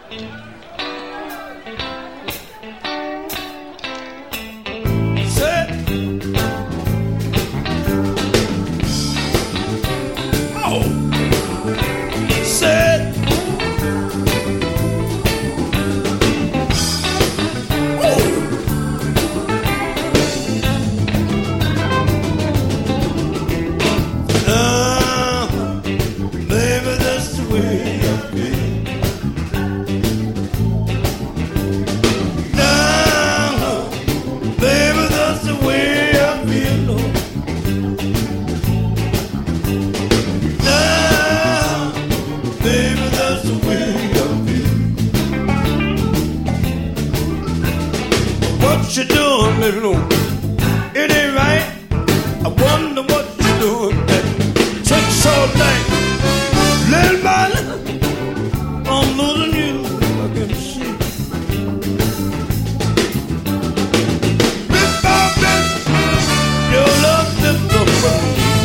What you doing, little? It ain't right. I wonder what you doing. Takes all night, little man. I'm losing you. I can see. Bit by bit, your love slipped away.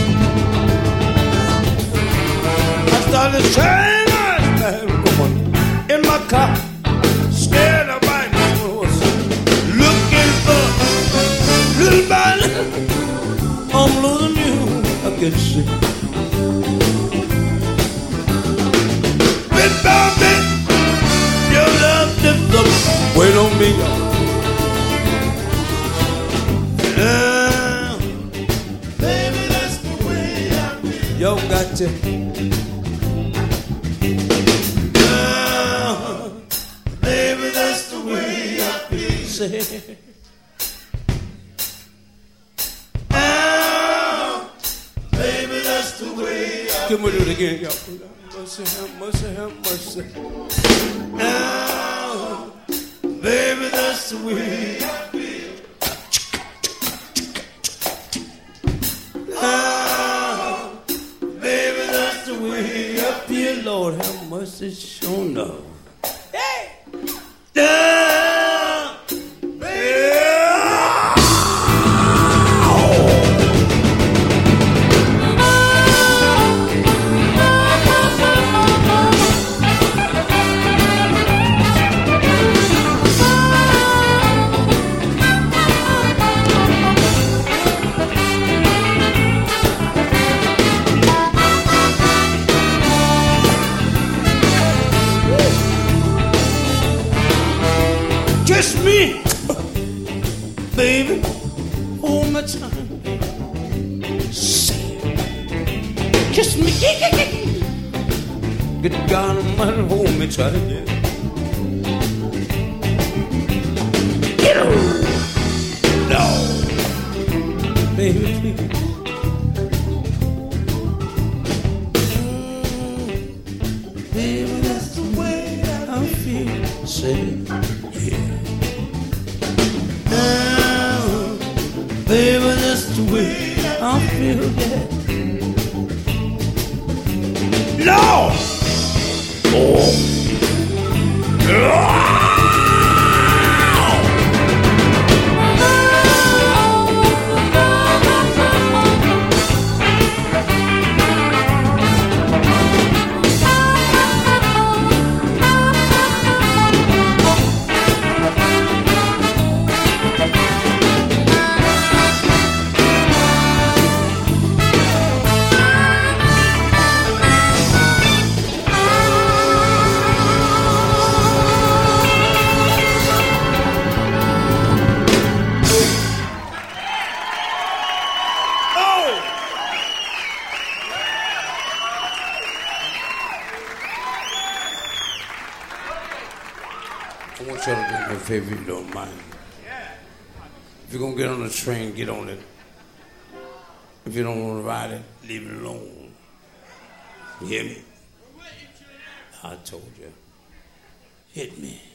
I started saying I'm going in my car, scared of my nose, looking for little man. I'm losing you. I can see. Bit by bit, your love slipped away. Wait on me, y'all. Baby, that's the way I feel. Yo, got to. Baby, that's the way I feel. Say, baby, that's the way I feel. Can we do it again, y'all? Mercy, have mercy, have mercy. Baby, that's the way I feel. Baby, that's the way I feel. Lord, have mercy, sure enough. Hey! Kiss me, baby, hold my tongue. Kiss me, good God Almighty, hold me tight, yeah. Get over, no, baby, please. Baby, that's the way I feel. Say, yeah. Baby, that's the way I feel, yeah. No! Oh! I want y'all to do me a favor if you don't mind. If you're going to get on the train, get on it. If you don't want to ride it, leave it alone. You hear me? I told you. Hit me.